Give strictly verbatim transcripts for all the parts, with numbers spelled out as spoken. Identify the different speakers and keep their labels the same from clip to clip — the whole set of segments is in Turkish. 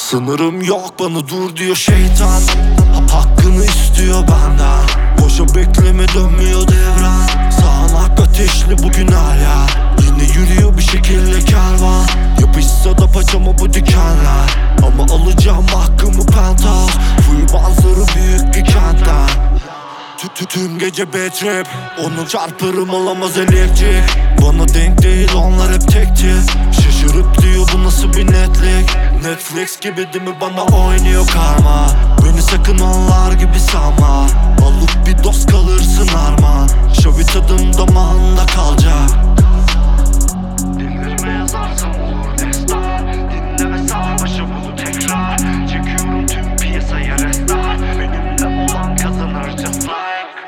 Speaker 1: Sınırım yok bana dur diyor şeytan. Hap hakkını istiyor benden. Boşa bekleme dönmüyor devran. Sağanak ateşli bugün hala. Yine yürüyor bir şekilde kervan. Yapışsa da paçama bu dikenler. Ama alacağım hakkımı penthouse. Full manzara büyük bir kentten. Tü tüm gece bad trip. Onu çarpırım alamaz elektrik. Bana denk değil onlar hep tekti. Şaşırıp diyor bu nasıl bir netlik. Netflix gibi değil mi bana oynuyor karma. Beni sakın onlar gibi sanma. Alıp bir dost kalırsın arman. Şovi tadım damağında kalacak.
Speaker 2: Delirme yazarsam olur destan. Dinle ve sarmaşa bunu tekrar. Çekiyorum tüm piyasaya restart. Benimle olan kazanır just like.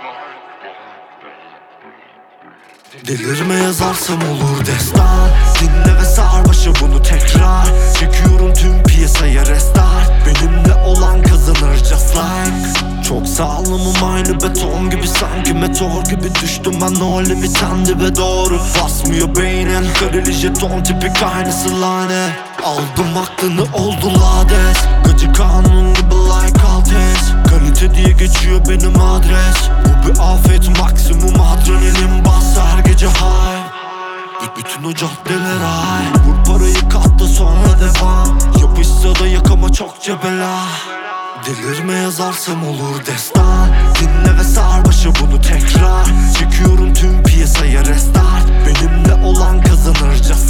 Speaker 1: Delirme yazarsam olur destan. Dinle ve sar başa bunu tekrar. Çekiyorum tüm piyasaya restart. Benimle olan kazanır just like. Çok sağlamım aynı beton gibi. Sanki meteor gibi düştüm ben o limiten dibe doğru. Basmıyor beynin kareli jeton tipik aynısı lanet. Aldım aklını oldu lades. Gacı kanun gibi like altes. Kalite diye geçiyor benim adres. Bu bir afet maksimum adrenalin bas her gece high. Bütün o caddeler ay. Vur parayı katla sonra devam. Yapışsa da yakama çok cebela. Delirme yazarsam olur destan. Dinle ve sar başa bunu tekrar. Çekiyorum tüm piyasaya restart. Benimle olan kazanır just